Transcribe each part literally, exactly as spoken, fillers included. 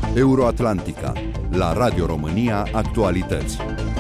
Euroatlantica, la Radio România Actualități.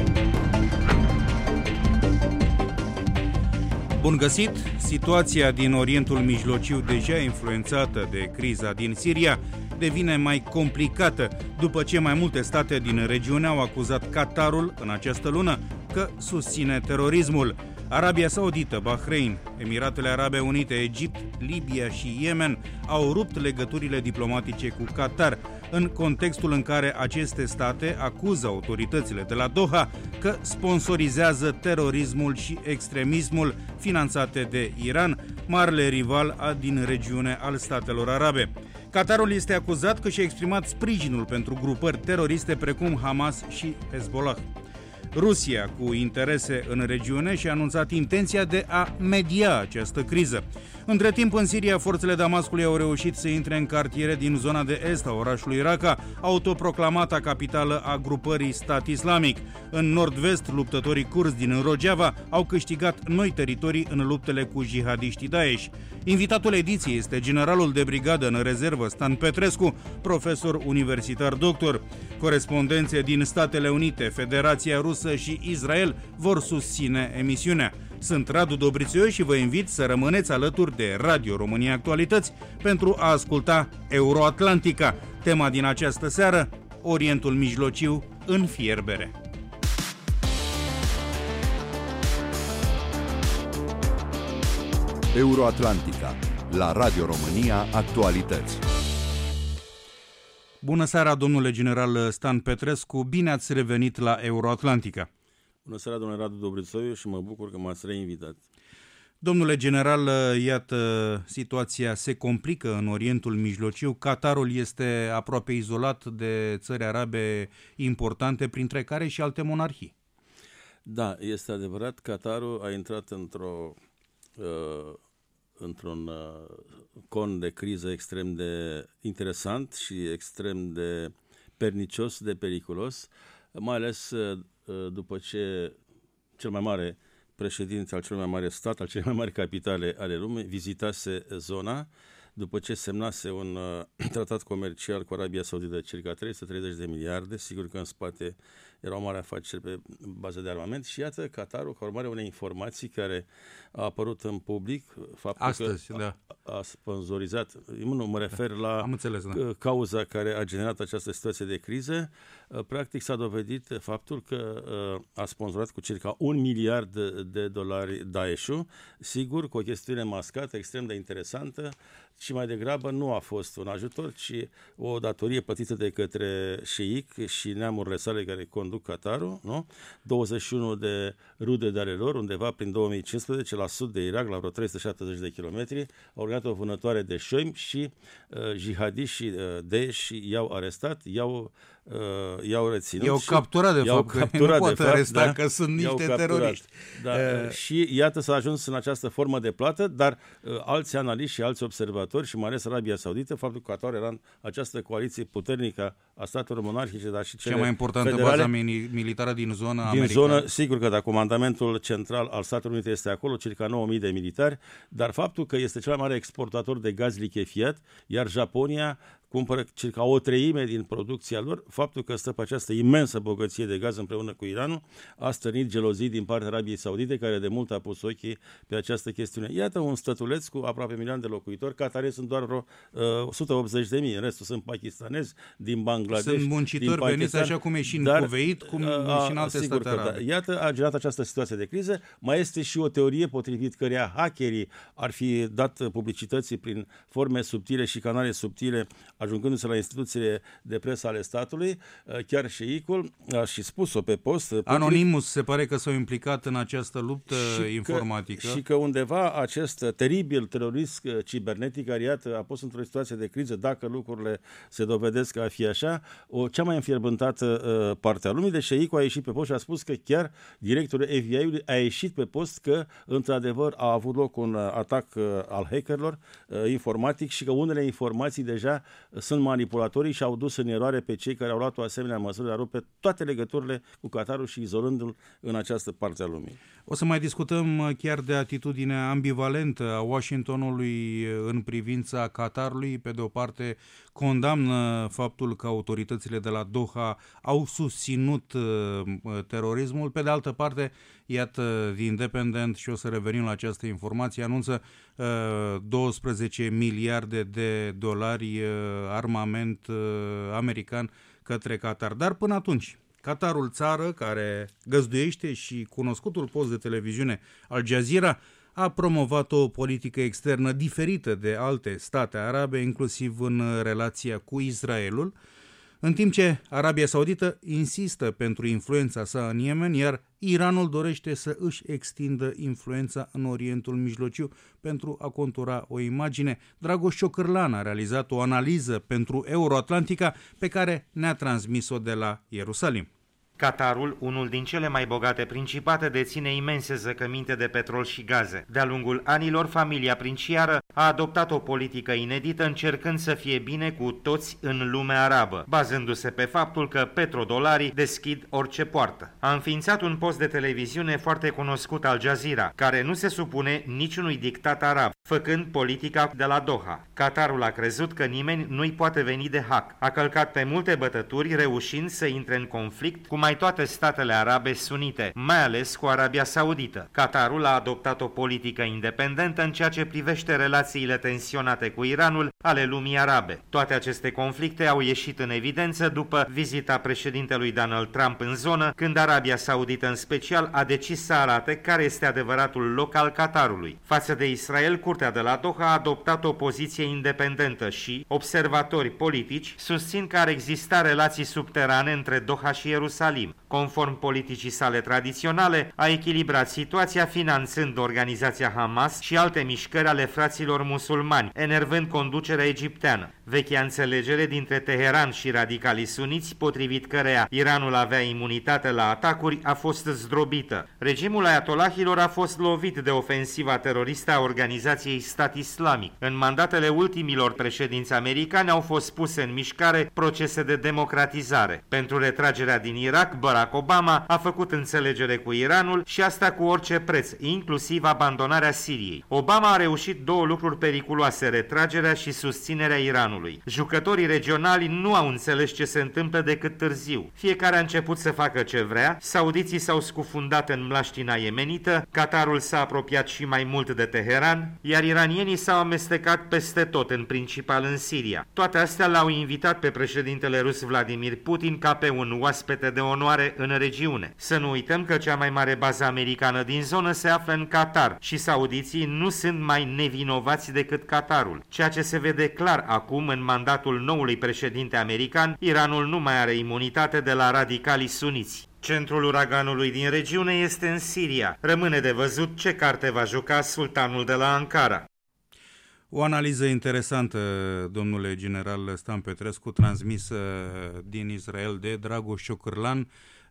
Bun găsit! Situația din Orientul Mijlociu, deja influențată de criza din Siria, devine mai complicată după ce mai multe state din regiune au acuzat Qatarul în această lună că susține terorismul. Arabia Saudită, Bahrain, Emiratele Arabe Unite, Egipt, Libia și Yemen au rupt legăturile diplomatice cu Qatar, în contextul în care aceste state acuză autoritățile de la Doha că sponsorizează terorismul și extremismul finanțate de Iran, marele rival din regiune al statelor arabe. Qatarul este acuzat că și-a exprimat sprijinul pentru grupări teroriste precum Hamas și Hezbollah. Rusia, cu interese în regiune, și-a anunțat intenția de a media această criză. Între timp, în Siria, forțele Damascului au reușit să intre în cartiere din zona de est a orașului Raqqa, autoproclamata capitală a grupării Stat Islamic. În nord-vest, luptătorii kurzi din Rojava au câștigat noi teritorii în luptele cu jihadiștii Daesh. Invitatul ediției este generalul de brigadă în rezervă Stan Petrescu, profesor universitar doctor. Corespondențe din Statele Unite, Federația Rusă și Israel vor susține emisiunea. Sunt Radu Dobrițoiu și vă invit să rămâneți alături de Radio România Actualități pentru a asculta Euroatlantica. Tema din această seară, Orientul Mijlociu în fierbere. Euroatlantica, la Radio România Actualități. Bună seara, domnule general Stan Petrescu, bine ați revenit la Euroatlantica. Bună seara, domnule Radu Dobrițoiu, și mă bucur că m-ați reinvitat. Domnule general, iată, situația se complică în Orientul Mijlociu. Qatarul este aproape izolat de țări arabe importante, printre care și alte monarhii. Da, este adevărat, Qatarul a intrat într-o, uh, într-un uh, con de criză extrem de interesant și extrem de pernicios, de periculos, mai ales uh, după ce cel mai mare președinte al cel mai mare stat, al cele mai mari capitale ale lumii, vizitase zona, după ce semnase un uh, tratat comercial cu Arabia Saudită de circa trei sute treizeci de miliarde, sigur că în spate era o mare afacere pe bază de armament, și iată Qatarul, ca urmare unei informații care a apărut în public, faptul Astăzi, că da. a, a sponsorizat, nu mă refer la Am înțeles, da. cauza care a generat această situație de criză, practic s-a dovedit faptul că a sponsorat cu circa un miliard de, de dolari Daesh-ul, sigur, cu o chestiune mascată extrem de interesantă, și mai degrabă nu a fost un ajutor, ci o datorie plătită de către șeic și neamurile sale care conduc Qatarul, nu? douăzeci și unu de rude de ale lor, undeva prin două mii cincisprezece, la sud de Irak, la vreo trei sute șaptezeci de kilometri, au organizat o vânătoare de șoimi și uh, jihadiști și uh, Daesh i-au arestat, i-au Uh, i-au reținut. I-au capturat, de fapt, că nu poate aresta, da? Că sunt niște teroriști. Da. Uh. Și iată s-a ajuns în această formă de plată, dar uh, alți analiști și alți observatori, și mai ales Arabia Saudită, faptul că Qatar era în această coaliție puternică a statelor monarhice, dar și cele cea mai importantă federale, bază militară din zona din americană. zonă, sigur că da, comandamentul central al Statelor Unite este acolo, circa nouă mii de militari, dar faptul că este cel mai mare exportator de gaz lichefiat, iar Japonia cumpără circa o treime din producția lor, faptul că stă pe această imensă bogăție de gaz împreună cu Iranul a stârnit gelozii din partea Arabiei Saudite, care de mult a pus ochii pe această chestiune. Iată un stătuleț cu aproape milion de locuitori, Qatarii sunt doar vreo uh, o sută optzeci de mii, în restul sunt pakistanezi, din Bangladesh, sunt muncitori veniți așa cum e și în dar, Cuveit, cum a, și în alte state arabe. Da. Iată, a generat această situație de criză. Mai este și o teorie potrivit căreia hackerii ar fi dat publicității prin forme subtile și canale subtile, ajungându-se la instituțiile de presă ale statului. Chiar șeicul a și spus-o pe post. Public, Anonymous se pare că s-au implicat în această luptă și informatică. Că, și că undeva acest teribil terorist cibernetic, care iată a pus într-o situație de criză, dacă lucrurile se dovedesc a fi așa, o cea mai înfierbântată uh, parte a lumii. Deci șeicul a ieșit pe post și a spus că chiar directorul F B I-ului a ieșit pe post că într-adevăr a avut loc un uh, atac uh, al hackerilor uh, informatic și că unele informații deja sunt manipulatorii și au dus în eroare pe cei care au luat o asemenea măsură de a rupe toate legăturile cu Qatarul și izolându-l în această parte a lumii. O să mai discutăm chiar de atitudinea ambivalentă a Washingtonului în privința Qatarului. Pe de o parte condamnă faptul că autoritățile de la Doha au susținut terorismul. Pe de altă parte, iată, The Independent, și o să revenim la această informație, anunță douăsprezece miliarde de dolari armament american către Qatar. Dar până atunci, Qatarul, țară care găzduiește și cunoscutul post de televiziune Al Jazeera, a promovat o politică externă diferită de alte state arabe, inclusiv în relația cu Israelul, în timp ce Arabia Saudită insistă pentru influența sa în Yemen, iar Iranul dorește să își extindă influența în Orientul Mijlociu pentru a contura o imagine. Dragoș Ciocârlan a realizat o analiză pentru Euroatlantica pe care ne-a transmis-o de la Ierusalim. Qatarul, unul din cele mai bogate principate, deține imense zăcăminte de petrol și gaze. De-a lungul anilor, familia princiară a adoptat o politică inedită, încercând să fie bine cu toți în lumea arabă, bazându-se pe faptul că petrodolarii deschid orice poartă. A înființat un post de televiziune foarte cunoscut, Al Jazeera, care nu se supune niciunui dictat arab, făcând politica de la Doha. Qatarul a crezut că nimeni nu-i poate veni de hac. A călcat pe multe bătături, reușind să intre în conflict cu mai toate statele arabe sunite, mai ales cu Arabia Saudită. Qatarul a adoptat o politică independentă în ceea ce privește relațiile tensionate cu Iranul ale lumii arabe. Toate aceste conflicte au ieșit în evidență după vizita președintelui Donald Trump în zonă, când Arabia Saudită în special a decis să arate care este adevăratul loc al Qatarului. Față de Israel, Curtea de la Doha a adoptat o poziție independentă și observatori politici susțin că ar exista relații subterane între Doha și Ierusalim. Conform politicii sale tradiționale, a echilibrat situația finanțând organizația Hamas și alte mișcări ale fraților musulmani, enervând conducerea egipteană. Vechea înțelegere dintre Teheran și radicalii suniți, potrivit căreia Iranul avea imunitate la atacuri, a fost zdrobită. Regimul ayatollahilor a fost lovit de ofensiva teroristă a organizației Stat Islamic. În mandatele ultimilor președinți americani au fost puse în mișcare procese de democratizare. Pentru retragerea din Irak, Barack Obama a făcut înțelegere cu Iranul și asta cu orice preț, inclusiv abandonarea Siriei. Obama a reușit două lucruri periculoase, retragerea și susținerea Iranului. Jucătorii regionali nu au înțeles ce se întâmplă decât târziu. Fiecare a început să facă ce vrea, saudiții s-au scufundat în mlaștina iemenită, Qatarul s-a apropiat și mai mult de Teheran, iar iranienii s-au amestecat peste tot, în principal în Siria. Toate astea l-au invitat pe președintele rus Vladimir Putin ca pe un oaspete de onoare în regiune. Să nu uităm că cea mai mare bază americană din zonă se află în Qatar și saudiții nu sunt mai nevinovați decât Qatarul. Ceea ce se vede clar acum în mandatul noului președinte american, Iranul nu mai are imunitate de la radicalii suniți. Centrul uraganului din regiune este în Siria. Rămâne de văzut ce carte va juca sultanul de la Ankara. O analiză interesantă, domnule general Stan Petrescu, transmisă din Israel de Dragoș Ciocârlan.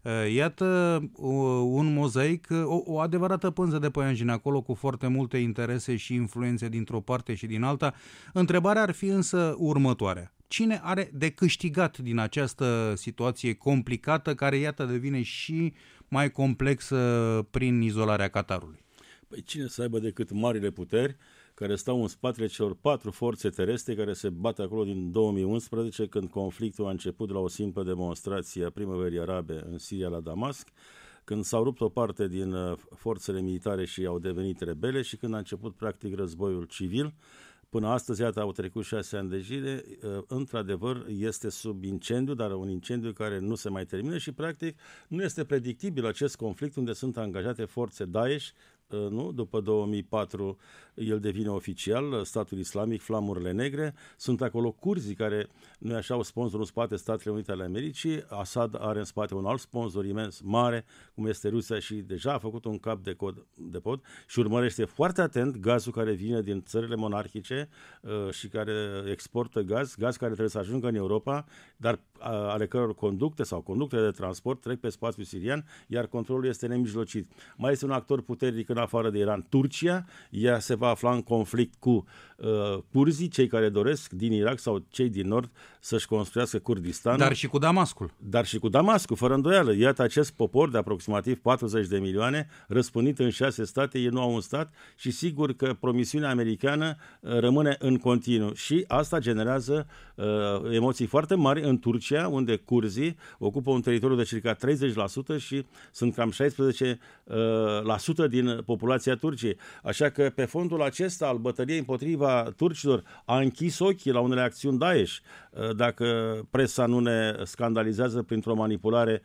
Iată un mozaic, o, o adevărată pânză de păianjen acolo, cu foarte multe interese și influențe dintr-o parte și din alta. Întrebarea ar fi însă următoarea. Cine are de câștigat din această situație complicată, care, iată, devine și mai complexă prin izolarea Qatarului? Păi cine să aibă decât marile puteri care stau în spatele celor patru forțe terestre care se bat acolo din două mii unsprezece, când conflictul a început de la o simplă demonstrație a primăverii arabe în Siria la Damasc, când s-au rupt o parte din forțele militare și au devenit rebele și când a început practic războiul civil. Până astăzi, iată, au trecut șase ani de zile, într-adevăr este sub incendiu, dar un incendiu care nu se mai termină și practic nu este predictibil acest conflict unde sunt angajate forțe Daesh. Nu? După două mii patru el devine oficial, statul islamic, flamurile negre, sunt acolo curzii care, nu așa, au sponsor în spate Statele Unite ale Americii, Assad are în spate un alt sponsor imens, mare, cum este Rusia, și deja a făcut un cap de, cod, de pod și urmărește foarte atent gazul care vine din țările monarhice uh, și care exportă gaz, gaz care trebuie să ajungă în Europa, dar uh, ale căror conducte sau conductele de transport trec pe spațiul sirian, iar controlul este nemijlocit. Mai este un actor puternic în în afară de Iran, Turcia. Ea se va afla în conflict cu uh, curzii, cei care doresc din Irak sau cei din nord să-și construiască Kurdistanul. Dar și cu Damascul. Dar și cu Damascul, fără îndoială. Iată acest popor de aproximativ patruzeci de milioane, răspândit în șase state, ei nu au un stat și sigur că promisiunea americană uh, rămâne în continuu. Și asta generează uh, emoții foarte mari în Turcia, unde curzii ocupă un teritoriu de circa treizeci la sută și sunt cam șaisprezece la sută din populația Turciei. Așa că pe fondul acesta al bătăliei împotriva turcilor a închis ochii la unele acțiuni Daesh. Dacă presa nu ne scandalizează printr-o manipulare,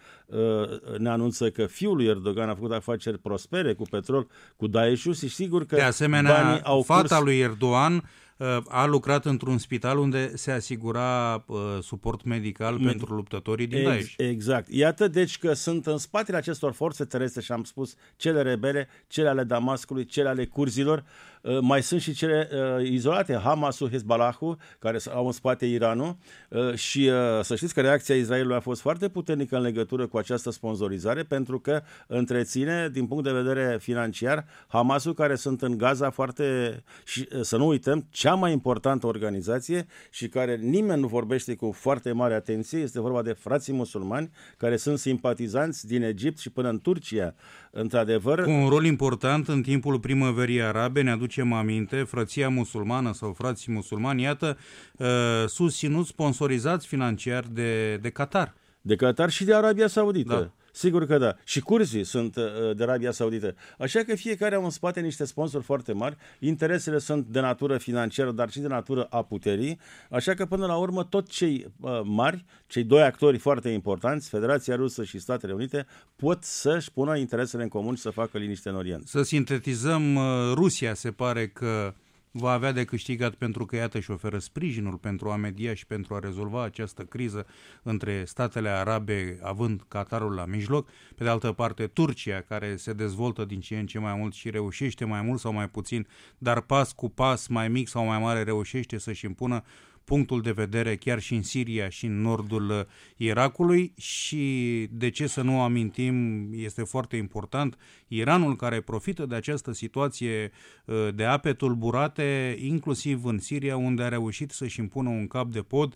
ne anunță că fiul lui Erdogan a făcut afaceri prospere cu petrol, cu Daesh-ul și sigur că de asemenea, banii au fata curs... lui Erdogan a lucrat într-un spital unde se asigura uh, suport medical Med- pentru luptătorii din Ex- Daesh. Exact. Iată deci că sunt în spatele acestor forțe terestre și am spus cele rebele, cele ale Damascului, cele ale curzilor, uh, mai sunt și cele uh, izolate, Hamasul, Hezbollahul, care au în spate Iranul uh, și uh, să știți că reacția Israelului a fost foarte puternică în legătură cu această sponsorizare pentru că întreține din punct de vedere financiar Hamasul, care sunt în Gaza foarte, și uh, să nu uităm, cea mai importantă organizație și care nimeni nu vorbește cu foarte mare atenție, este vorba de frații musulmani care sunt simpatizanți din Egipt și până în Turcia. Într-adevăr, cu un rol important în timpul primăverii arabe, ne aducem aminte, frăția musulmană sau frații musulmani, iată, susținuți, sponsorizați financiar de, de Qatar. De Qatar și de Arabia Saudită. Da. Sigur că da. Și curzii sunt uh, de Arabia Saudită. Așa că fiecare au în spate niște sponsori foarte mari. Interesele sunt de natură financiară, dar și de natură a puterii. Așa că până la urmă tot cei uh, mari, cei doi actori foarte importanți, Federația Rusă și Statele Unite, pot să-și pună interesele în comun și să facă liniște în Orient. Să sintetizăm, uh, Rusia se pare că va avea de câștigat pentru că, iată, și oferă sprijinul pentru a media și pentru a rezolva această criză între statele arabe, având Qatarul la mijloc. Pe de altă parte, Turcia, care se dezvoltă din ce în ce mai mult și reușește mai mult sau mai puțin, dar pas cu pas, mai mic sau mai mare, reușește să-și impună punctul de vedere chiar și în Siria și în nordul Irakului. Și de ce să nu amintim, este foarte important, Iranul, care profită de această situație de ape tulburate, inclusiv în Siria, unde a reușit să-și impună un cap de pod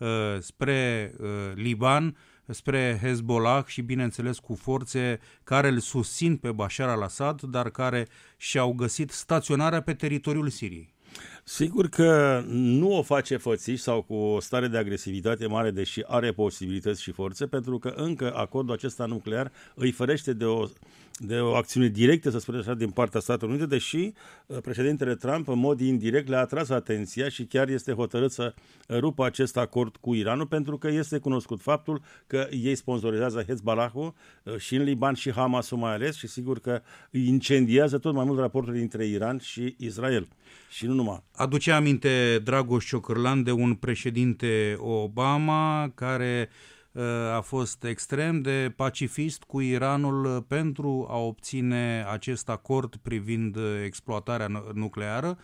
spre Liban, spre Hezbollah și, bineînțeles, cu forțe care îl susțin pe Bashar al-Assad, dar care și-au găsit staționarea pe teritoriul Siriei. Sigur că nu o face fățiș sau cu o stare de agresivitate mare, deși are posibilități și forțe, pentru că încă acordul acesta nuclear îi ferește de o, de o acțiune directă, să spunem așa, din partea Statelor Unite, deși președintele Trump, în mod indirect, le-a atras atenția și chiar este hotărât să rupă acest acord cu Iranul, pentru că este cunoscut faptul că ei sponsorizează Hezbollahul și în Liban și Hamasul mai ales și sigur că îi incendiază tot mai mult raportul dintre Iran și Israel. Și nu numai. Aduce aminte Dragoș Ciocârlan de un președinte Obama care uh, a fost extrem de pacifist cu Iranul pentru a obține acest acord privind exploatarea nucleară.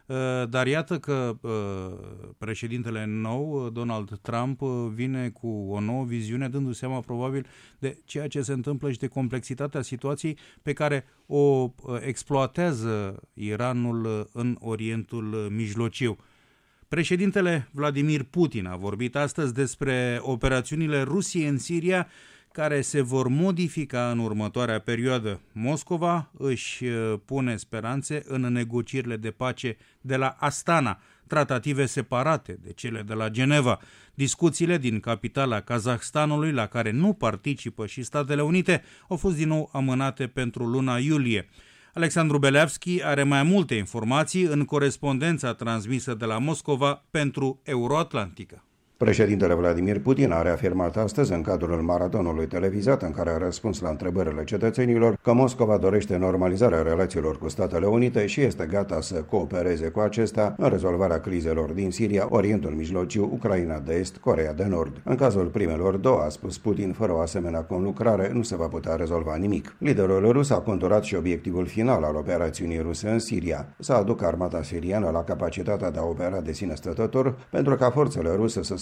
Dar iată că președintele nou, Donald Trump, vine cu o nouă viziune, dându-se seama probabil de ceea ce se întâmplă și de complexitatea situației pe care o exploatează Iranul în Orientul Mijlociu. Președintele Vladimir Putin a vorbit astăzi despre operațiunile Rusiei în Siria, care se vor modifica în următoarea perioadă. Moscova își pune speranțe în negocierile de pace de la Astana, tratative separate de cele de la Geneva. Discuțiile din capitala Kazahstanului, la care nu participă și Statele Unite, au fost din nou amânate pentru luna iulie. Alexandru Beleavski are mai multe informații în corespondența transmisă de la Moscova pentru Euroatlantica. Președintele Vladimir Putin a reafirmat astăzi, în cadrul maratonului televizat în care a răspuns la întrebările cetățenilor, că Moscova dorește normalizarea relațiilor cu Statele Unite și este gata să coopereze cu acestea în rezolvarea crizelor din Siria, Orientul Mijlociu, Ucraina de Est, Coreea de Nord. În cazul primelor două, a spus Putin, fără o asemenea conlucrare nu se va putea rezolva nimic. Liderul rus a conturat și obiectivul final al operațiunii ruse în Siria, să aducă armata siriană la capacitatea de a opera de sine stătător pentru ca forțele ruse să se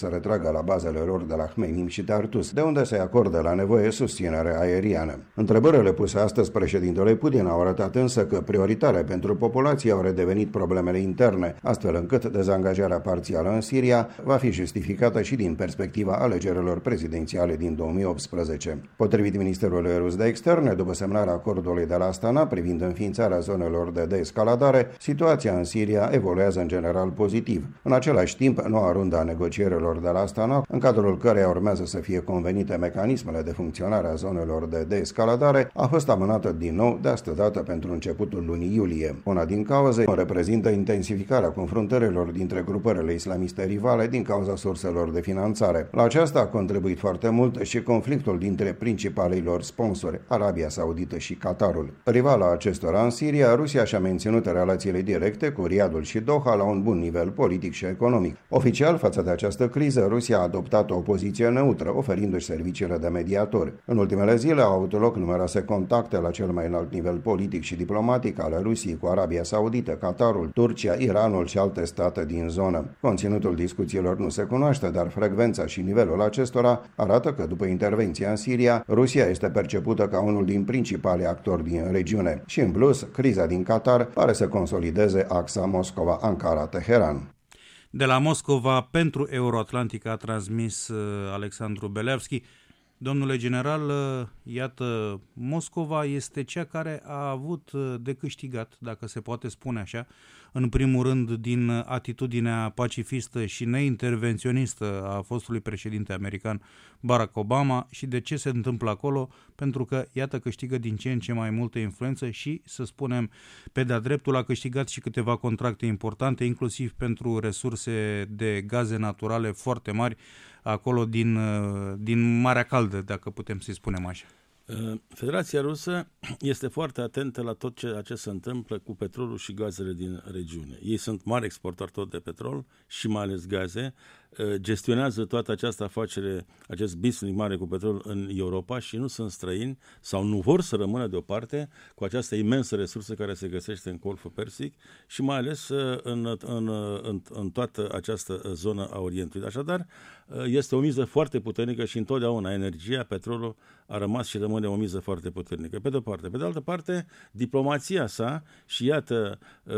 să retragă la bazele lor de la Hmeimim și Tartus, de unde se acordă la nevoie susținere aeriană. Întrebările puse astăzi președintele Putin au arătat însă că prioritare pentru populație au redevenit problemele interne, astfel încât dezangajarea parțială în Siria va fi justificată și din perspectiva alegerilor prezidențiale din două mii optsprezece. Potrivit Ministerului Rus de Externe, după semnarea acordului de la Astana privind înființarea zonelor de deescaladare, situația în Siria evoluează în general pozitiv. În același timp, noua rundă a negocierilor de la Astana, în cadrul căreia urmează să fie convenite mecanismele de funcționare a zonelor de deescaladare, a fost amânată din nou de astă dată pentru începutul lunii iulie. Una din cauze o reprezintă intensificarea confruntărilor dintre grupările islamiste rivale din cauza surselor de finanțare. La aceasta a contribuit foarte mult și conflictul dintre principalii lor sponsori, Arabia Saudită și Qatarul. Rivala acestora în Siria, Rusia și-a menținut relațiile directe cu Riyadul și Doha la un bun nivel politic și economic. Oficial, față de această criză, Rusia a adoptat o poziție neutră, oferindu-și serviciile de mediator. În ultimele zile au avut loc numeroase contacte la cel mai înalt nivel politic și diplomatic ale Rusiei cu Arabia Saudită, Qatarul, Turcia, Iranul și alte state din zonă. Conținutul discuțiilor nu se cunoaște, dar frecvența și nivelul acestora arată că după intervenția în Siria, Rusia este percepută ca unul din principalii actori din regiune. Și în plus, criza din Qatar pare să consolideze axa Moscova-Ankara-Teheran. De la Moscova pentru Euroatlantic a transmis Alexandru Belevski. Domnule general, iată, Moscova este cea care a avut de câștigat, dacă se poate spune așa, în primul rând din atitudinea pacifistă și neintervenționistă a fostului președinte american Barack Obama. Și de ce se întâmplă acolo? Pentru că, iată, câștigă din ce în ce mai multă influență și, să spunem, pe de-a dreptul a câștigat și câteva contracte importante, inclusiv pentru resurse de gaze naturale foarte mari, acolo din, din Marea Caldă, dacă putem să-i spunem așa. Federația Rusă este foarte atentă la tot ceea ce se întâmplă cu petrolul și gazele din regiune. Ei sunt mari exportatori de petrol și mai ales gaze, gestionează toată această afacere, acest business mare cu petrol în Europa și nu sunt străini sau nu vor să rămână deoparte cu această imensă resursă care se găsește în Golful Persic și mai ales în, în, în, în toată această zonă a Orientului. Așadar, este o miză foarte puternică și întotdeauna energia, petrolul a rămas și rămâne o miză foarte puternică. Pe de-o parte. Pe de altă parte, diplomația sa și iată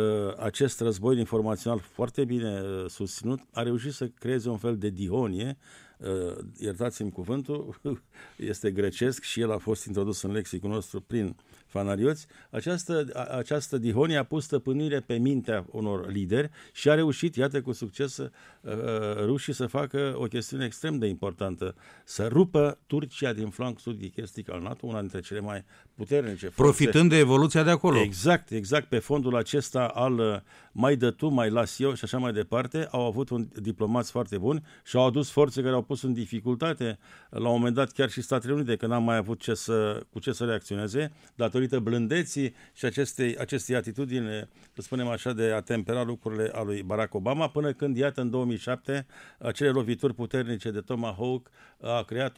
acest război informațional foarte bine susținut a reușit să creeze un fel de dihonie, uh, iertați-mi cuvântul, este grecesc și el a fost introdus în lexicul nostru prin fanarioți. Această, a, această dihonie a pus stăpânire pe mintea unor lideri și a reușit, iată, cu succes uh, rușii să facă o chestiune extrem de importantă, să rupă Turcia din flancul sudic estic al NATO, una dintre cele mai puternice forțe. Profitând de evoluția de acolo. Exact, exact, pe fondul acesta al mai dă tu, mai las eu și așa mai departe, au avut un diplomați foarte buni și au adus forțe care au pus în dificultate, la un moment dat chiar și Statele Unite, că n-am mai avut ce să, cu ce să reacționeze, datorită blândeții și acestei, acestei atitudini, să spunem așa, de a tempera lucrurile a lui Barack Obama, până când, iată, în două mii șapte, acele lovituri puternice de Tomahawk a creat o,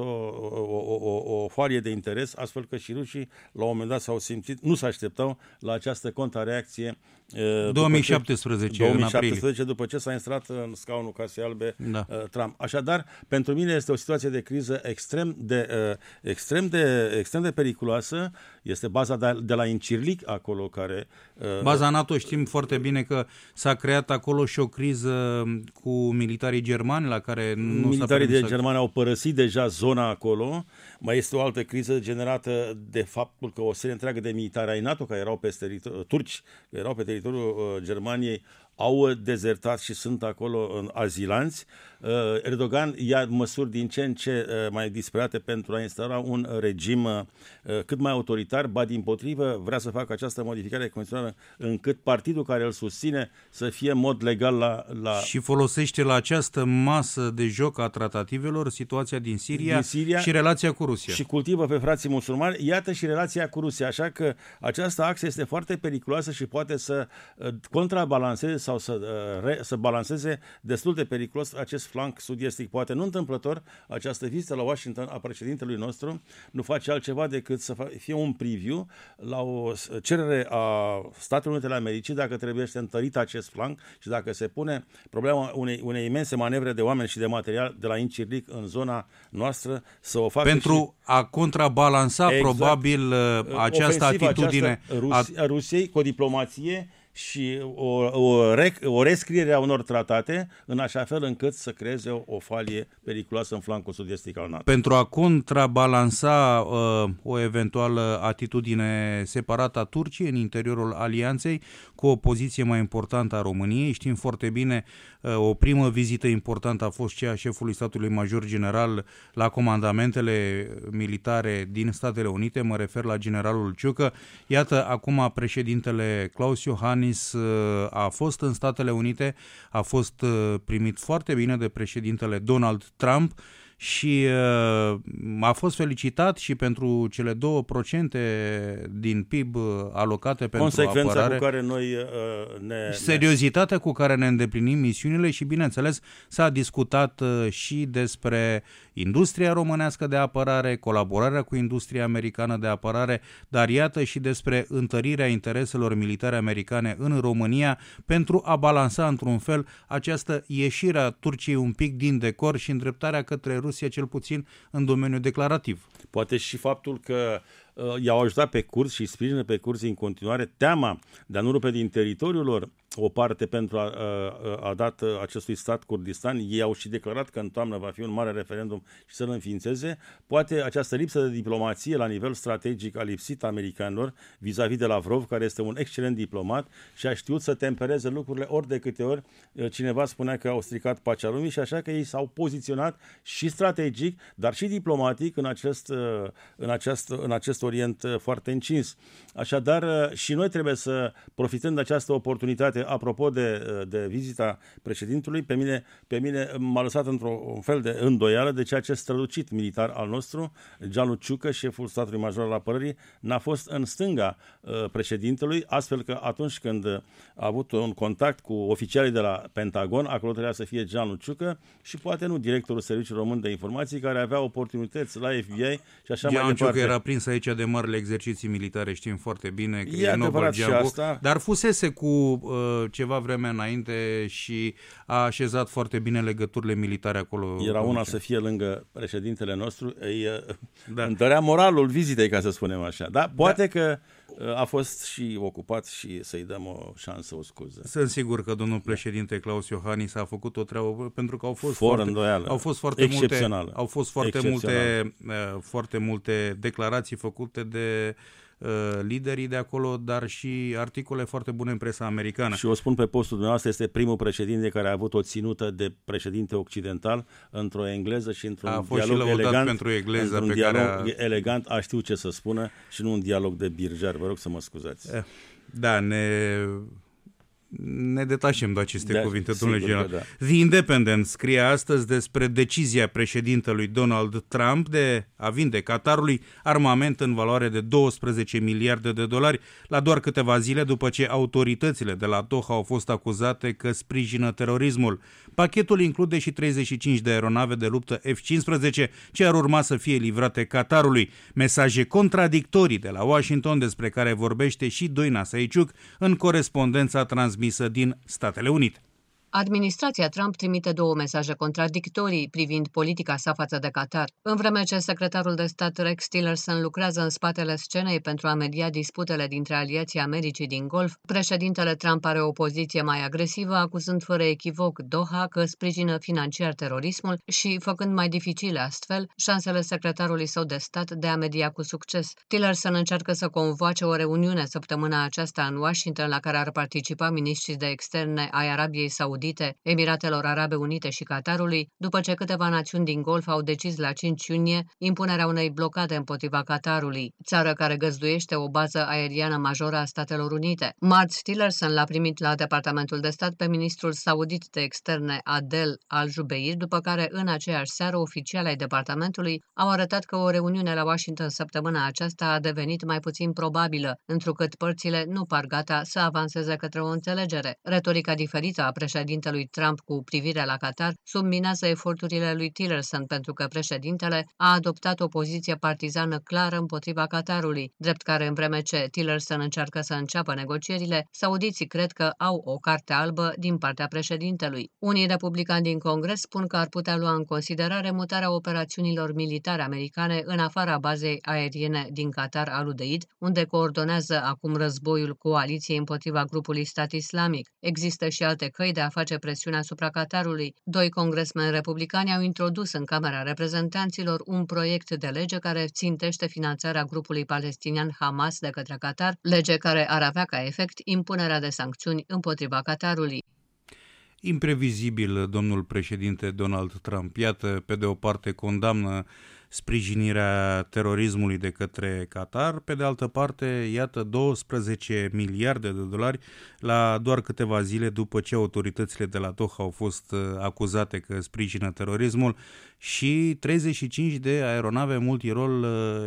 o, o, o foarie de interes, astfel că și rușii, la un moment dat, s-au simțit, nu se așteptau la această contrareacție două mii șaptesprezece, două mii șaptesprezece, după ce s-a instalat în scaunul Casei Albe da. uh, Trump. Așadar, pentru mine este o situație de criză extrem de, uh, extrem de, extrem de periculoasă. Este baza de, de la Incirlic acolo care... Uh, baza NATO, știm foarte bine că s-a creat acolo și o criză cu militarii germani la care nu militarii de să... germani au părăsit deja zona acolo. Mai este o altă criză generată de faptul că o serie întreagă de militari ai NATO care erau pe teritoriul turci, care erau pe teritoriul uh, Germaniei, au dezertat și sunt acolo în azilanți. Erdogan ia măsuri din ce în ce mai disperate pentru a instaura un regim cât mai autoritar, ba dimpotrivă vrea să facă această modificare constituțională încât partidul care îl susține să fie în mod legal la... la... Și folosește la această masă de joc a tratativelor situația din Siria, din Siria și relația cu Rusia. Și cultivă pe frații musulmani, iată și relația cu Rusia. Așa că această axă este foarte periculoasă și poate să contrabalanceze, sau să, re, să balanceze destul de periculos acest flanc sud-estic. Poate nu întâmplător, această vizită la Washington a președintelui nostru nu face altceva decât să fie un preview la o cerere a Statelor Unite ale Americii dacă trebuie să întărit acest flanc și dacă se pune problema unei, unei imense manevre de oameni și de material de la Incirlic în zona noastră să o facă pentru și... a contrabalansa exact, probabil această atitudine aceasta Rusi, a Rusiei cu o diplomație și o, o, rec, o rescriere a unor tratate în așa fel încât să creeze o, o falie periculoasă în flancul sud-estic al NATO. Pentru a contrabalansa uh, o eventuală atitudine separată a Turciei în interiorul alianței cu o poziție mai importantă a României, știm foarte bine, uh, o primă vizită importantă a fost cea a șefului statului major general la comandamentele militare din Statele Unite, mă refer la generalul Ciucă. Iată, acum președintele Klaus Iohannis a fost în Statele Unite, a fost primit foarte bine de președintele Donald Trump și a fost felicitat și pentru cele două procente din P I B alocate pentru consecvența apărare. Cu care noi ne... Seriozitatea cu care ne îndeplinim misiunile și, bineînțeles, s-a discutat și despre industria românească de apărare, colaborarea cu industria americană de apărare, dar iată și despre întărirea intereselor militare americane în România pentru a balansa într-un fel această ieșire a Turciei un pic din decor și îndreptarea către Rusia, cel puțin în domeniul declarativ. Poate și faptul că uh, i-au ajutat pe curzi și sprijină pe curzi în continuare teama de a nu rupe din teritoriul lor o parte pentru a, a, a dat acestui stat Kurdistan. Ei au și declarat că în toamnă va fi un mare referendum și să-l înființeze. Poate această lipsă de diplomație la nivel strategic a lipsit americanilor vis-a-vis de Lavrov, care este un excelent diplomat și a știut să tempereze lucrurile ori de câte ori cineva spunea că au stricat pacea lumii, și așa că ei s-au poziționat și strategic, dar și diplomatic în acest, în acest, în acest Orient foarte încins. Așadar, și noi trebuie să profităm de această oportunitate. Apropo de, de vizita președintelui, pe mine, pe mine m-a lăsat într-un fel de îndoială de ceea ce strălucit militar al nostru, Gianlu Ciucă, șeful statului major al apărării, n-a fost în stânga uh, președintelui, astfel că atunci când a avut un contact cu oficialii de la Pentagon, acolo trebuia să fie Gianlu Ciucă și poate nu directorul Serviciului Român de Informații, care avea oportunități la F B I și așa Gianlu mai departe. Ciucă era prins aici de marile exerciții militare, știm foarte bine că e, e adevărat și asta. Dar fusese cu uh, ceva vreme înainte și a așezat foarte bine legăturile militare acolo. Era una să fie lângă președintele nostru, îi da. întărea moralul vizitei, ca să spunem așa. Da? Poate da. că a fost și ocupat și să-i dăm o șansă, o scuză. Sunt sigur că domnul președinte Klaus Iohannis a făcut o treabă, pentru că au fost Fără foarte, îndoială. au fost foarte multe, au fost foarte multe, foarte multe declarații făcute de liderii de acolo, dar și articole foarte bune în presa americană. Și o spun pe postul dumneavoastră, este primul președinte care a avut o ținută de președinte occidental într-o engleză și într-un a fost dialog și elegant, pentru engleza într-un pe dialog care a... elegant, a știut ce să spună și nu un dialog de birjar. Vă rog să mă scuzați. Da, ne... Ne detașăm de aceste de cuvinte, domnule general. Da. The Independent scrie astăzi despre decizia președintelui Donald Trump de a vinde Qatarului armament în valoare de douăsprezece miliarde de dolari la doar câteva zile după ce autoritățile de la Doha au fost acuzate că sprijină terorismul. Pachetul include și treizeci și cinci de aeronave de luptă F cincisprezece ce ar urma să fie livrate Qatarului. Mesaje contradictorii de la Washington despre care vorbește și Doina Săiciuc în corespondența transmisă din Statele Unite. Administrația Trump trimite două mesaje contradictorii privind politica sa față de Qatar. În vreme ce secretarul de stat Rex Tillerson lucrează în spatele scenei pentru a media disputele dintre aliații Americii din Golf, președintele Trump are o poziție mai agresivă, acuzând fără echivoc Doha că sprijină financiar terorismul și făcând mai dificile astfel șansele secretarului său de stat de a media cu succes. Tillerson încearcă să convoace o reuniune săptămâna aceasta în Washington la care ar participa miniștrii de externe ai Arabiei Saudite Saudite, Emiratelor Arabe Unite și Qatarului, după ce câteva națiuni din Golf au decis la cinci iunie impunerea unei blocade împotriva Qatarului, țară care găzduiește o bază aeriană majoră a Statelor Unite. Marți, Tillerson l-a primit la Departamentul de Stat pe ministrul saudit de externe Adel Al-Jubeir, după care în aceeași seară oficiali ai departamentului au arătat că o reuniune la Washington săptămâna aceasta a devenit mai puțin probabilă, întrucât părțile nu par gata să avanseze către o înțelegere. Retorica diferită a președintelui Trump cu privire la Qatar subminează eforturile lui Tillerson, pentru că președintele a adoptat o poziție partizană clară împotriva Qatarului, drept care în vreme ce Tillerson încearcă să înceapă negocierile, saudiții cred că au o carte albă din partea președintelui. Unii republicani din Congres spun că ar putea lua în considerare mutarea operațiunilor militare americane în afara bazei aeriene din Qatar Al Udeid, unde coordonează acum războiul coaliției împotriva grupului Stat Islamic. Există și alte căi de a face presiune asupra Qatarului. Doi congresmeni republicani au introdus în Camera Reprezentanților un proiect de lege care țintește finanțarea grupului palestinian Hamas de către Qatar, lege care ar avea ca efect impunerea de sancțiuni împotriva Qatarului. Imprevizibil, domnul președinte Donald Trump, iată, pe de o parte condamnă sprijinirea terorismului de către Qatar, pe de altă parte, iată, douăsprezece miliarde de dolari la doar câteva zile după ce autoritățile de la Doha au fost acuzate că sprijină terorismul și treizeci și cinci de aeronave multirol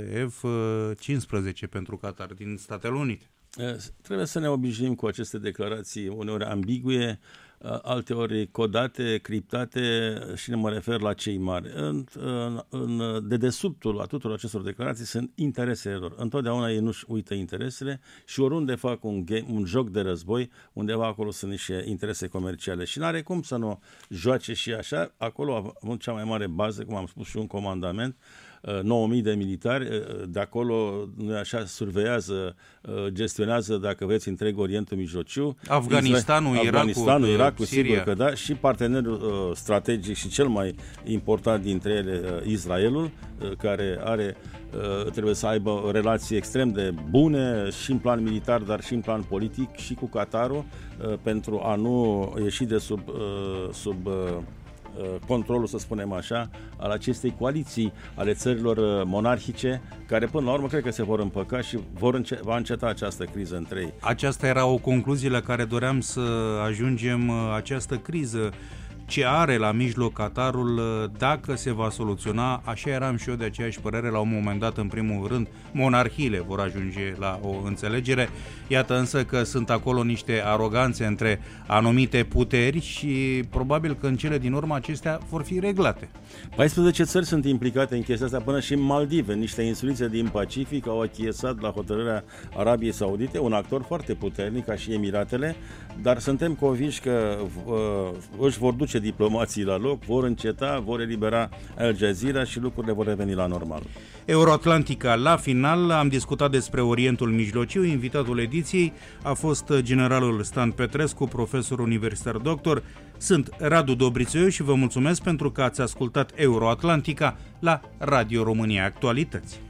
F cincisprezece pentru Qatar din Statele Unite. Trebuie să ne obișnuim cu aceste declarații uneori ambigue, alteori codate, criptate și ne mă refer la cei mari. În, în, în dedesubtul a tuturor acestor declarații sunt interesele lor. Întotdeauna ei nu-și uită interesele și oriunde fac un, game, un joc de război, undeva acolo sunt niște interese comerciale și n-are cum să nu joace și așa. Acolo a avut cea mai mare bază, cum am spus, și un comandament, nouă mii de militari, de acolo, nu așa, survează, gestionează, dacă vreți, întreg Orientul Mijlociu. Afganistanul, Israel, Irakul, Afganistanul, Irakul, Siria. sigur că da, și partenerul uh, strategic și cel mai important dintre ele, uh, Israelul, uh, care are, uh, trebuie să aibă o relație extrem de bune și în plan militar, dar și în plan politic și cu Qatarul, uh, pentru a nu ieși de sub, uh, sub uh, controlul, să spunem așa, al acestei coaliții ale țărilor monarhice, care până la urmă cred că se vor împăca și vor înce- va înceta această criză între ei. Aceasta era o concluzie la care doream să ajungem, această criză. Ce are la mijloc Qatarul, dacă se va soluționa, așa eram și eu de aceeași părere la un moment dat, în primul rând, monarhiile vor ajunge la o înțelegere. Iată însă că sunt acolo niște aroganțe între anumite puteri și probabil că în cele din urmă acestea vor fi reglate. paisprezece țări sunt implicate în chestia asta, până și în Maldive, niște insulițe din Pacific au achiesat la hotărârea Arabiei Saudite, un actor foarte puternic ca și Emiratele, dar suntem convinși că uh, își vor duce diplomații la loc, vor înceta, vor elibera Al Jazeera și lucrurile vor reveni la normal. Euroatlantica, la final, am discutat despre Orientul Mijlociu. Invitatul ediției a fost generalul Stan Petrescu, profesor universitar doctor. Sunt Radu Dobrițoiu și vă mulțumesc pentru că ați ascultat Euroatlantica la Radio România Actualități.